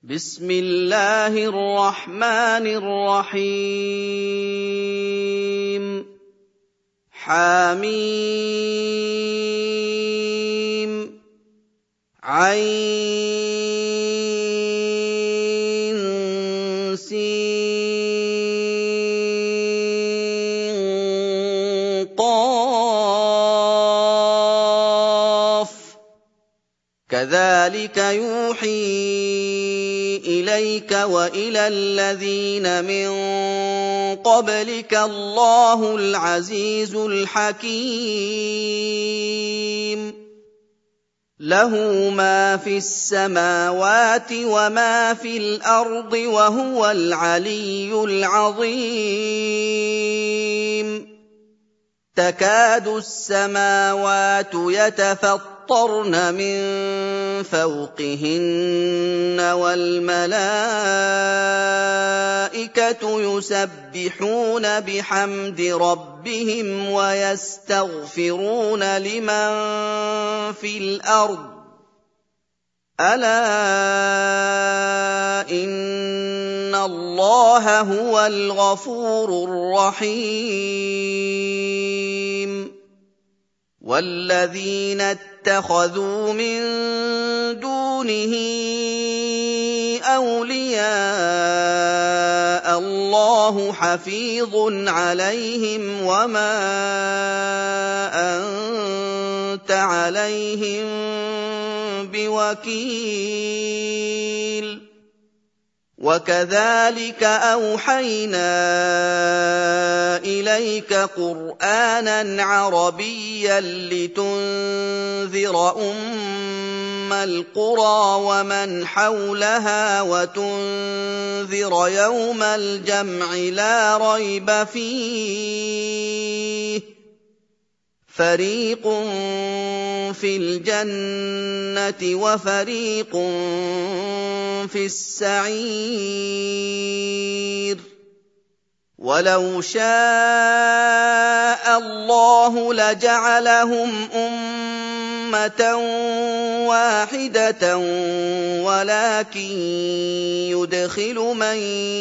بسم الله الرحمن الرحيم حم عين سين قاف كذلك يوحي إليك وإلى الذين من قبلك الله العزيز الحكيم له ما في السماوات وما في الأرض وهو العلي العظيم تكاد السماوات يتفطرن من فوقهن والملائكة يسبحون بحمد ربهم ويستغفرون لمن في الأرض ألا إن الله هو الغفور الرحيم والذين اتخذوا من دونه أولياء الله حفيظ عليهم وما أنت عليهم بوكيل وكذلك أوحينا إليك قرآناً عربياً لتنذر أم القرى ومن حولها وتنذر يوم الجمع لا ريب فيه فريق في الجنة وفريق في السعير ولو شاء الله لجعلهم أمة واحدة ولكن يدخل من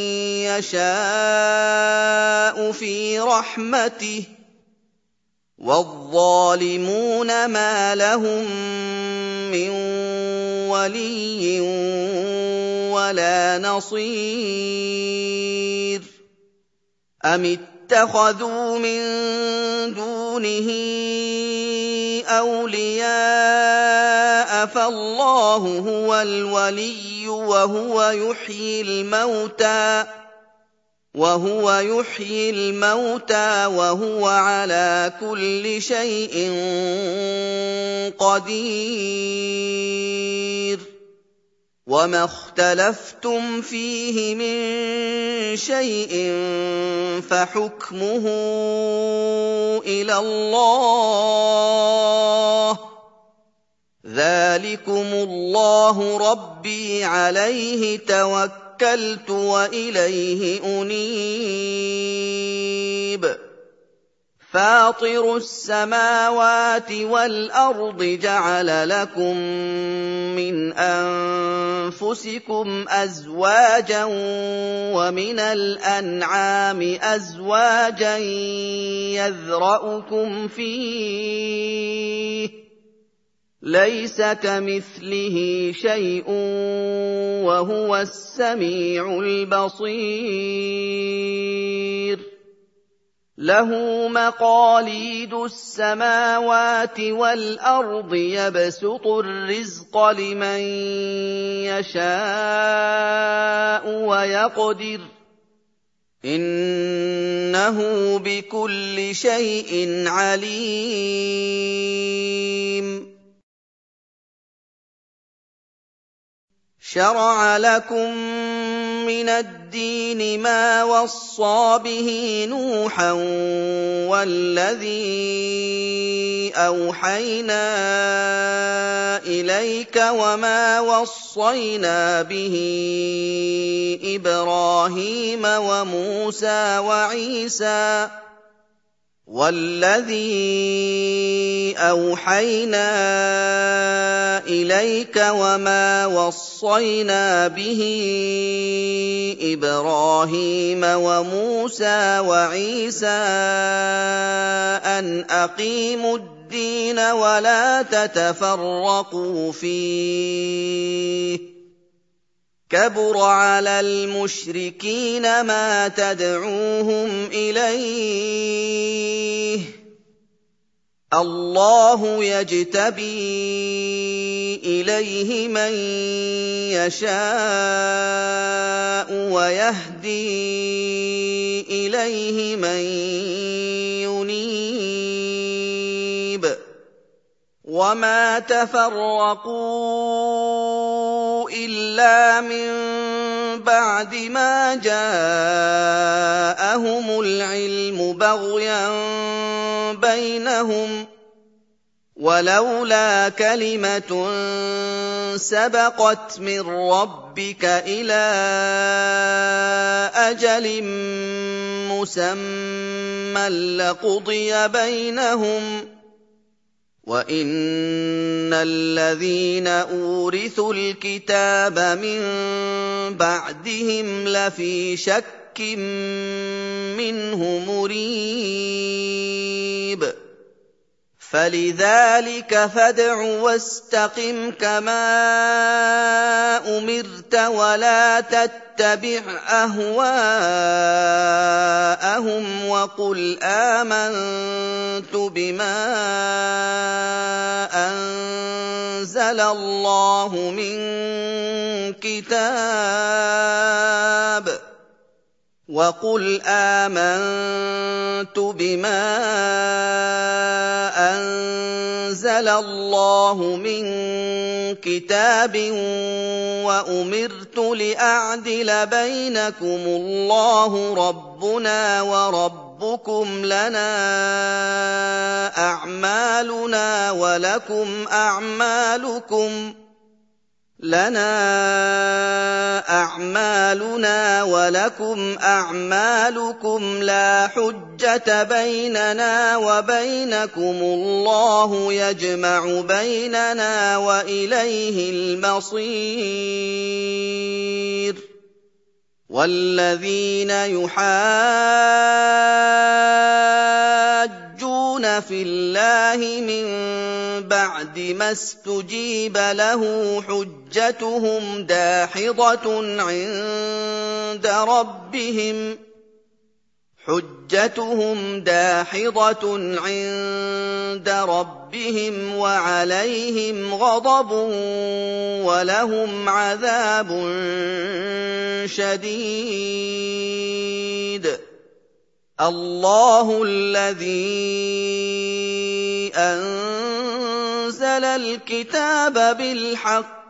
يشاء في رحمته والظالمون ما لهم من ولي ولا نصير أم اتخذوا من دونه أولياء فالله هو الولي وهو يحيي الموتى وهو على كل شيء قدير وما اختلفتم فيه من شيء فحكمه إلى الله ذلكم الله ربي عليه توكلت وإليه أنيب فاطر السماوات والأرض جعل لكم من أنفسكم أزواجا ومن الأنعام أزواجا يذرأكم فيه ليس كمثله شيء وهو السميع البصير له مقاليد السماوات والأرض يبسط الرزق لمن يشاء ويقدر إنه بكل شيء عليم شرع لكم من الدين ما وصى به نوحا والذي أوحينا إليك وما وصينا به إبراهيم وموسى وعيسى وَالَّذِي أَوْحَيْنَا إِلَيْكَ وَمَا وَصَّيْنَا بِهِ إِبْرَاهِيمَ وَمُوسَىٰ وَعِيسَىٰ أَنْ أَقِيمُوا الدِّينَ وَلَا تَتَفَرَّقُوا فِيهِ ۚ كَبُرَ عَلَى الْمُشْرِكِينَ مَا تَدْعُوهُمْ إِلَيْهِ ۚ اللَّهُ يَجْتَبِي إِلَيْهِ مَن يَشَاءُ وَيَهْدِي إِلَيْهِ مَن يُنِيبُ وَمَا تَفَرَّقُوا إِلَّا مِن بَعْدِ مَا جَاءَهُمُ الْعِلْمُ بَغْيًا بَيْنَهُمْ ۚ وَلَوْلَا كَلِمَةٌ سَبَقَتْ مِن رَّبِّكَ إِلَىٰ أَجَلٍ مُّسَمًّى لَّقُضِيَ بَيْنَهُمْ ۚ وَإِنَّ الَّذِينَ أُورِثُوا الْكِتَابَ مِن بَعْدِهِمْ لَفِي شَكٍّ مِّنْهُ مُرِيبٍ فَلِذَٰلِكَ فَادْعُ وَاسْتَقِمْ كَمَا أُمِرْتَ وَلَا تَتَّبِعْ أَهْوَاءَهُمْ وَقُلْ آمَنتُ بِمَا أَنزَلَ اللَّهُ مِن كِتَابٍ وَأُمِرْتُ لِأَعْدِلَ بَيْنَكُمُ اللَّهُ رَبُّنَا وَرَبُّكُمْ لَنَا أَعْمَالُنَا وَلَكُمْ أَعْمَالُكُمْ لَا حُجَّةَ بَيْنَنَا وَبَيْنَكُمُ اللَّهُ يَجْمَعُ بَيْنَنَا وَإِلَيْهِ الْمَصِيرُ وَالَّذِينَ يُحَاجُّونَ فِي اللَّهِ مِن بَعْدِ مَا اسْتُجِيبَ لَهُ حُجَّتُهُمْ دَاحِضَةٌ عِندَ رَبِّهِمْ وَعَلَيْهِمْ غَضَبٌ وَلَهُمْ عَذَابٌ شَدِيدٌ اللَّهُ الَّذِي أَنزَلَ الْكِتَابَ بِالْحَقِّ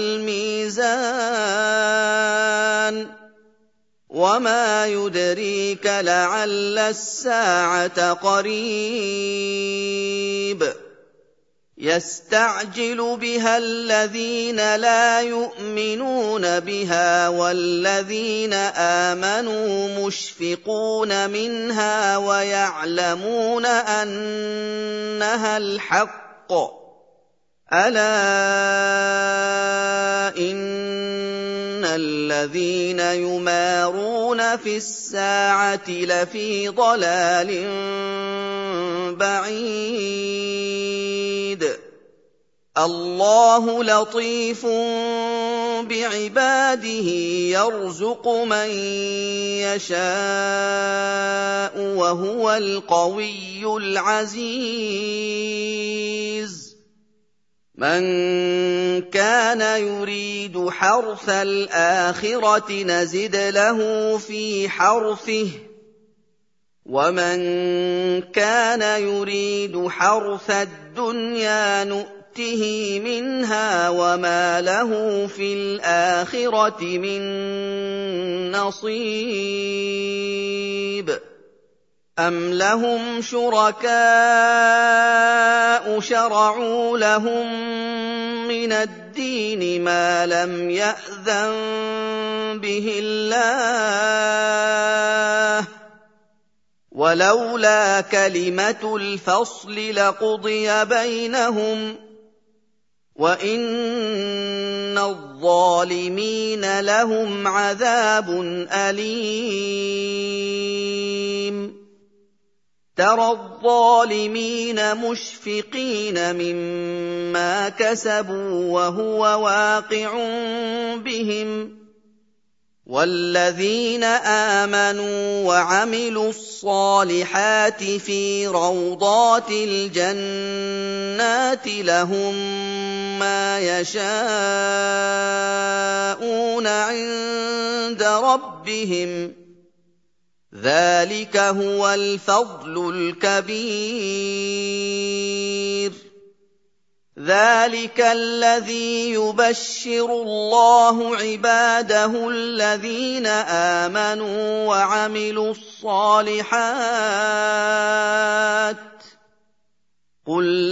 وَالْمِيزَانَ ۗ وَمَا يُدْرِيكَ لَعَلَّ السَّاعَةَ قَرِيبٌ يَسْتَعْجِلُ بِهَا الَّذِينَ لَا يُؤْمِنُونَ بِهَا وَالَّذِينَ آمَنُوا مُشْفِقُونَ مِنْهَا وَيَعْلَمُونَ أَنَّهَا الْحَقُّ ۗ أَلَا إِنَّ الَّذِينَ يُمَارُونَ فِي السَّاعَةِ لَفِي ضَلَالٍ بَعِيدٍ اللَّهُ لَطِيفٌ بِعِبَادِهِ يَرْزُقُ مَن يَشَاءُ وَهُوَ الْقَوِيُّ الْعَزِيزُ مَن كَانَ يُرِيدُ حَرْثَ الْآخِرَةِ نَزِدْ لَهُ فِي حَرْثِهِ ۖ وَمَن كَانَ يُرِيدُ حَرْثَ الدُّنْيَا نُؤْتِهِ مِنْهَا وَمَا لَهُ فِي الْآخِرَةِ مِن نَّصِيبٍ أَمْ لَهُمْ شُرَكَاءُ شَرَعُوا لَهُم مِّنَ الدِّينِ مَا لَمْ يَأْذَن بِهِ اللَّهُ ۚ وَلَوْلَا كَلِمَةُ الْفَصْلِ لَقُضِيَ بَيْنَهُمْ ۗ وَإِنَّ الظَّالِمِينَ لَهُمْ عَذَابٌ أَلِيمٌ تَرَى الظَّالِمِينَ مُشْفِقِينَ مِمَّا كَسَبُوا وَهُوَ وَاقِعٌ بِهِمْ ۗ وَالَّذِينَ آمَنُوا وَعَمِلُوا الصَّالِحَاتِ فِي رَوْضَاتِ الْجَنَّاتِ لَهُم مَّا يَشَاءُونَ عِندَ رَبِّهِمْ ۚ ذَٰلِكَ هُوَ الْفَضْلُ الْكَبِيرُ ذَٰلِكَ الَّذِي يُبَشِّرُ اللَّهُ عِبَادَهُ الَّذِينَ آمَنُوا وَعَمِلُوا الصَّالِحَاتِ ۗ قُل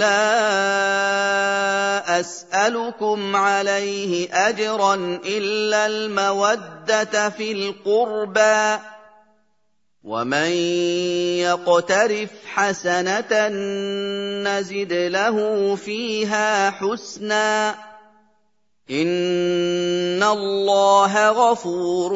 لَّا أَسْأَلُكُمْ عَلَيْهِ أَجْرًا إِلَّا الْمَوَدَّةَ فِي الْقُرْبَىٰ ۗ وَمَن يَقْتَرِفْ حَسَنَةً نَّزِدْ لَهُ فِيهَا حُسْنًا ۚ إِنَّ اللَّهَ غَفُورٌ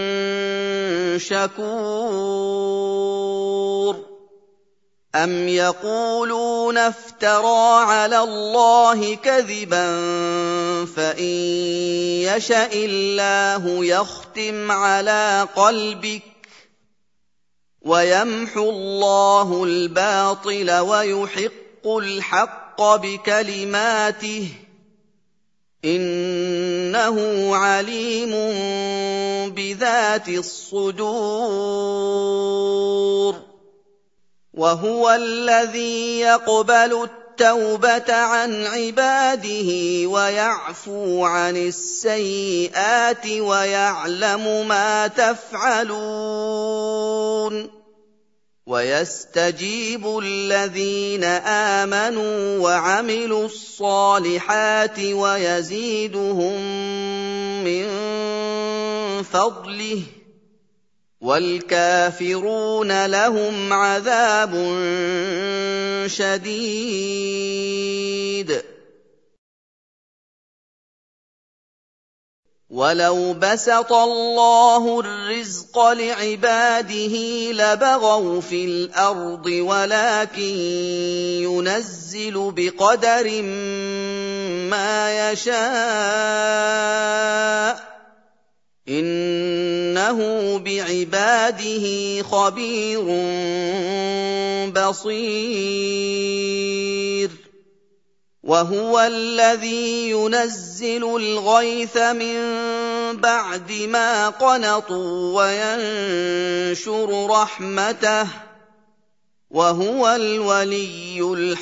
شَكُورٌ أَمْ يَقُولُونَ افْتَرَىٰ عَلَى اللَّهِ كَذِبًا فَإِن يَشَإِ اللَّهُ يَخْتِمْ عَلَىٰ قَلْبِكَ وَيَمْحُو اللَّهُ الْبَاطِلَ وَيُحِقُّ الْحَقَّ بِكَلِمَاتِهِ ۚ إِنَّهُ عَلِيمٌ بِذَاتِ الصُّدُورِ وَهُوَ الَّذِي يَقْبَلُ التَّوْبَةَ عَنْ عِبَادِهِ وَيَعْفُو عَنِ السَّيِّئَاتِ وَيَعْلَمُ مَا تَفْعَلُونَ وَيَسْتَجِيبُ الَّذِينَ آمَنُوا وَعَمِلُوا الصَّالِحَاتِ وَيَزِيدُهُم مِّن فَضْلِهِ ۚ وَالْكَافِرُونَ لَهُمْ عَذَابٌ شَدِيدٌ وَلَوْ بَسَطَ اللَّهُ الرِّزْقَ لِعِبَادِهِ لَبَغَوْا فِي الْأَرْضِ وَلَٰكِن يُنَزِّلُ بِقَدَرٍ مَّا يَشَاءُ ۚ إِنَّهُ بِعِبَادِهِ خَبِيرٌ بَصِيرٌ وَهُوَ الَّذِي يُنَزِّلُ الْغَيْثَ مِن بَعْدِ مَا قَنَطُوا وَيَنشُرُ رَحْمَتَهُ ۚ وَهُوَ الْوَلِيُّ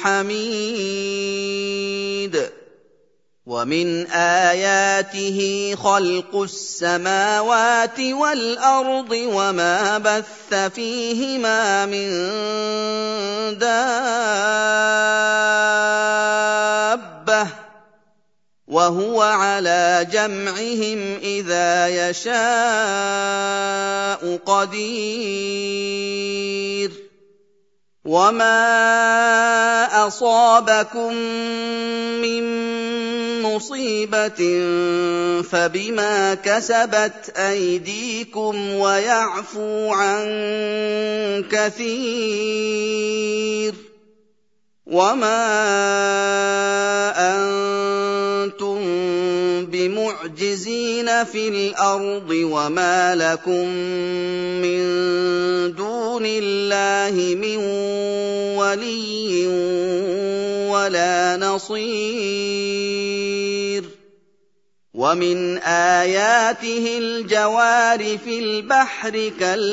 الْحَمِيدُ وَمِنْ آيَاتِهِ خَلْقُ السَّمَاوَاتِ وَالْأَرْضِ وَمَا بَثَّ فِيهِمَا مِن دَابَّةٍ ۚ وَهُوَ عَلَىٰ جَمْعِهِمْ إِذَا يَشَاءُ قَدِيرٌ وَمَا أَصَابَكُم مِّن مُّصِيبَةٍ فَبِمَا كَسَبَتْ أَيْدِيكُمْ وَيَعْفُو عَن كَثِيرٍ وَمَا أَنتُم بِمُعْجِزِينَ فِي الْأَرْضِ وَمَا لَكُم مِّن دُونِ اللَّهِ مِن وَلِيٍّ وَلَا نَصِيرٍ وَمِنْ آيَاتِهِ الْجَوَارِ فِي الْبَحْرِ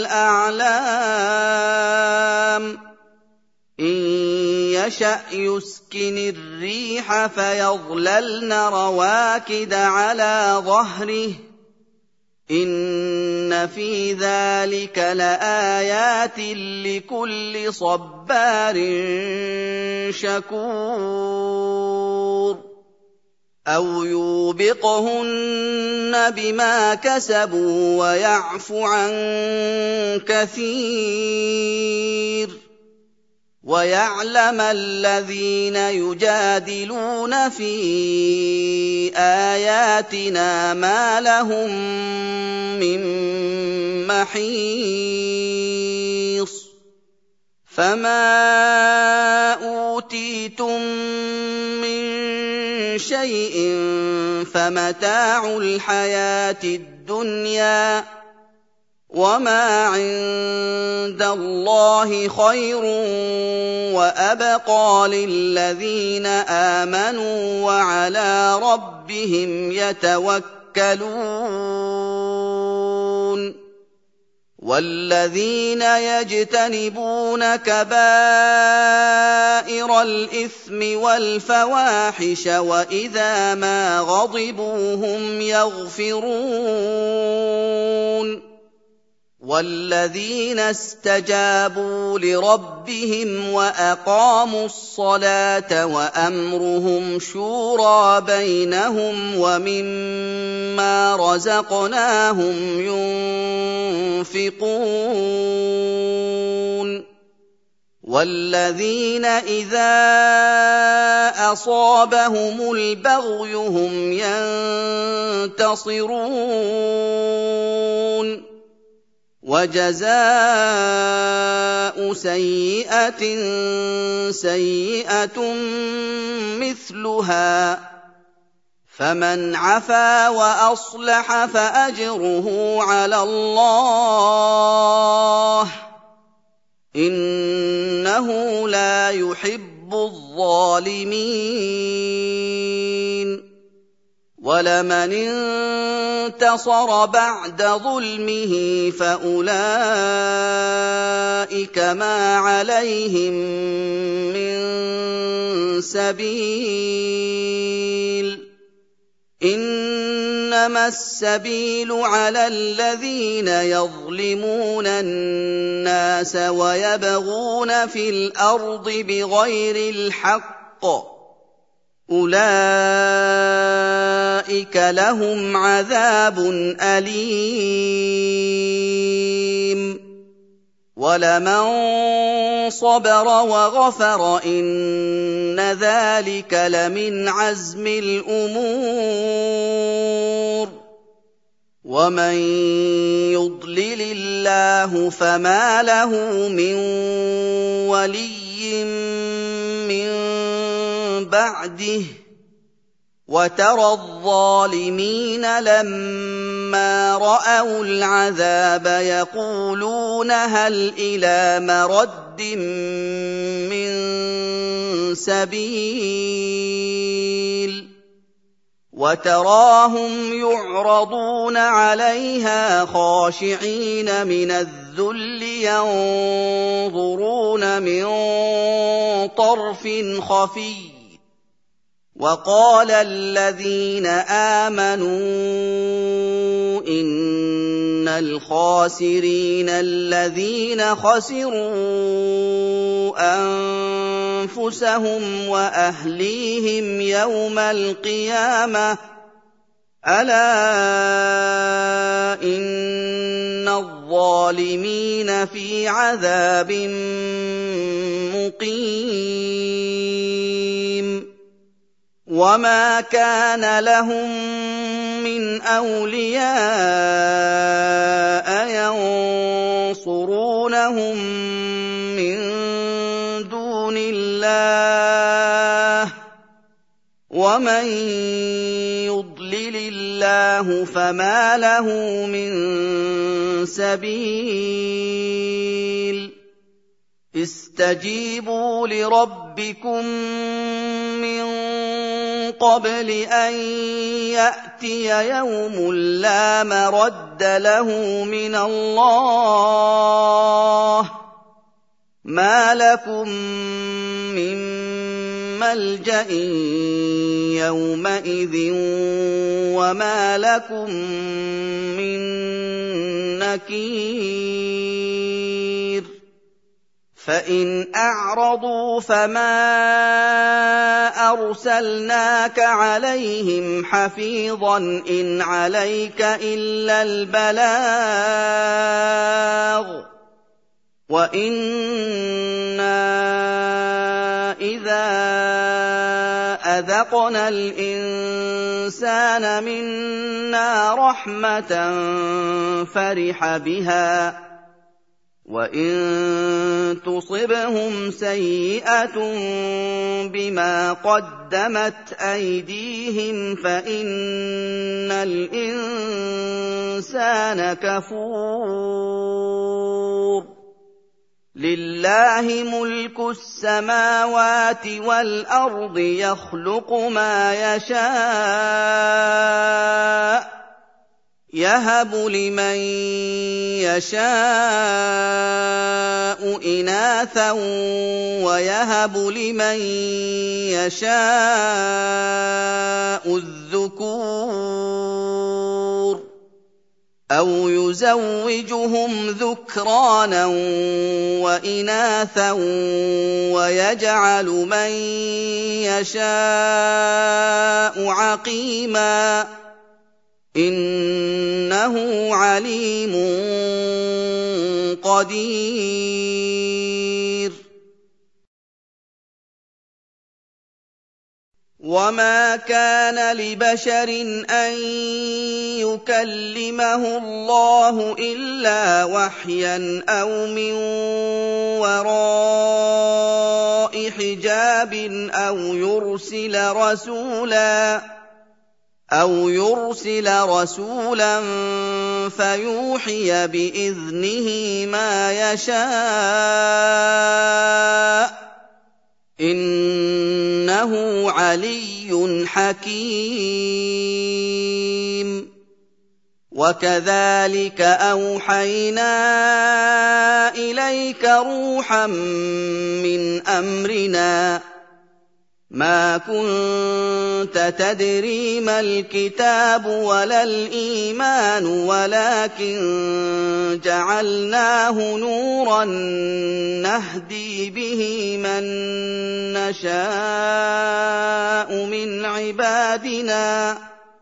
كَالْأَعْلَامِ إِن يَشَأْ يُسْكِنِ الرِّيحَ فَيَظْلَلْنَ رَوَاكِدَ عَلَىٰ ظَهْرِهِ ۚ إِنَّ فِي ذَٰلِكَ لَآيَاتٍ لِّكُلِّ صَبَّارٍ شَكُورٍ أَوْ يُوبِقْهُنَّ بِمَا كَسَبُوا وَيَعْفُ عَن كَثِيرٍ وَيَعْلَمَ الَّذِينَ يُجَادِلُونَ فِي آيَاتِنَا مَا لَهُم مِّن مَّحِيصٍ فَمَا أُوتِيتُم مِّن شَيْءٍ فَمَتَاعُ الْحَيَاةِ الدُّنْيَا ۖ وَمَا عِندَ اللَّهِ خَيْرٌ وَأَبْقَىٰ لِلَّذِينَ آمَنُوا وَعَلَىٰ رَبِّهِمْ يَتَوَكَّلُونَ وَالَّذِينَ يَجْتَنِبُونَ كَبَائِرَ الْإِثْمِ وَالْفَوَاحِشَ وَإِذَا مَا غَضِبُوا هُمْ يَغْفِرُونَ وَالَّذِينَ اسْتَجَابُوا لِرَبِّهِمْ وَأَقَامُوا الصَّلَاةَ وَأَمْرُهُمْ شُورَىٰ بَيْنَهُمْ وَمِمَّا رَزَقْنَاهُمْ يُنفِقُونَ وَالَّذِينَ إِذَا أَصَابَهُمُ الْبَغْيُ هُمْ يَنتَصِرُونَ وَجَزَاءُ سَيِّئَةٍ سَيِّئَةٌ مِّثْلُهَا ۖ فَمَنْ عَفَا وَأَصْلَحَ فَأَجْرُهُ عَلَى اللَّهِ ۚ إِنَّهُ لَا يُحِبُّ الظَّالِمِينَ وَلَمَنِ انتَصَرَ بَعْدَ ظُلْمِهِ فَأُولَٰئِكَ مَا عَلَيْهِم مِّن سَبِيلٍ ۚ إِنَّمَا السَّبِيلُ عَلَى الَّذِينَ يَظْلِمُونَ النَّاسَ وَيَبْغُونَ فِي الْأَرْضِ بِغَيْرِ الْحَقِّ ۚ أُولَٰئِكَ لَهُمْ عَذَابٌ أَلِيمٌ وَلَمَن صَبَرَ وَغَفَرَ إِنَّ ذَٰلِكَ لَمِنْ عَزْمِ الْأُمُورِ وَمَن يُضْلِلِ اللَّهُ فَمَا لَهُ مِن وَلِيٍّ مِّن بَعْدِهِ ۗ وَتَرَى الظَّالِمِينَ لَمَّا رَأَوُا الْعَذَابَ يَقُولُونَ هَلْ إِلَىٰ مَرَدٍّ مِّن سَبِيلٍ وَتَرَاهُمْ يُعْرَضُونَ عَلَيْهَا خَاشِعِينَ مِنَ الذُّلِّ يَنظُرُونَ مِن طَرْفٍ خَفِيٍّ وَقَالَ الَّذِينَ آمَنُوا إِنَّ الْخَاسِرِينَ الَّذِينَ خَسِرُوا أَنفُسَهُمْ وَأَهْلِيهِمْ يَوْمَ الْقِيَامَةِ ۗ أَلَا إِنَّ الظَّالِمِينَ فِي عَذَابٍ مُّقِيمٍ وَمَا كَانَ لَهُم مِّنْ أَوْلِيَاءَ يَنصُرُونَهُم مِّن دُونِ اللَّهِ ۗ وَمَن يُضْلِلِ اللَّهُ فَمَا لَهُ مِن سَبِيلٍ اسْتَجِيبُوا لِرَبِّكُم مِّن قَبْلِ أَن يَأْتِيَ يَوْمٌ لَّا مَرَدَّ لَهُ مِنَ اللَّهِ ۚ مَا لَكُم مِّن مَّلْجَإٍ يَوْمَئِذٍ وَمَا لَكُم مِّن نَّكِيرٍ فإن أعرضوا فما أرسلناك عليهم حفيظا إن عليك إلا البلاغ وإنا إذا أذقنا الإنسان منا رحمة فرح بها وإن تصبهم سيئة بما قدمت أيديهم فإن الإنسان كفور لله ملك السماوات والأرض يخلق ما يشاء يهب لمن يشاء إناثا ويهب لمن يشاء الذكور أو يزوجهم ذكرانا وإناثا ويجعل من يشاء عقيما إنه عليم قدير وما كان لبشر أن يكلمه الله إلا وحيا أو من وراء حجاب أو يرسل رسولا فيوحي بإذنه ما يشاء إنه علي حكيم وكذلك أوحينا إليك روحا من أمرنا ما كنت تدري ما الكتاب ولا الإيمان ولكن جعلناه نورا نهدي به من نشاء من عبادنا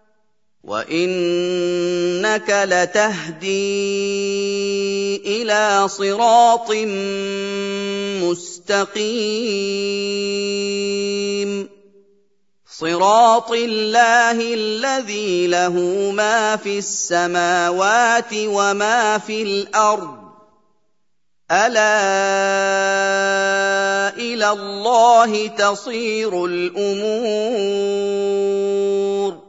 وإنك لتهدي إلى صراط مستقيم صراط الله الذي له ما في السماوات وما في الأرض ألا إلى الله تصير الأمور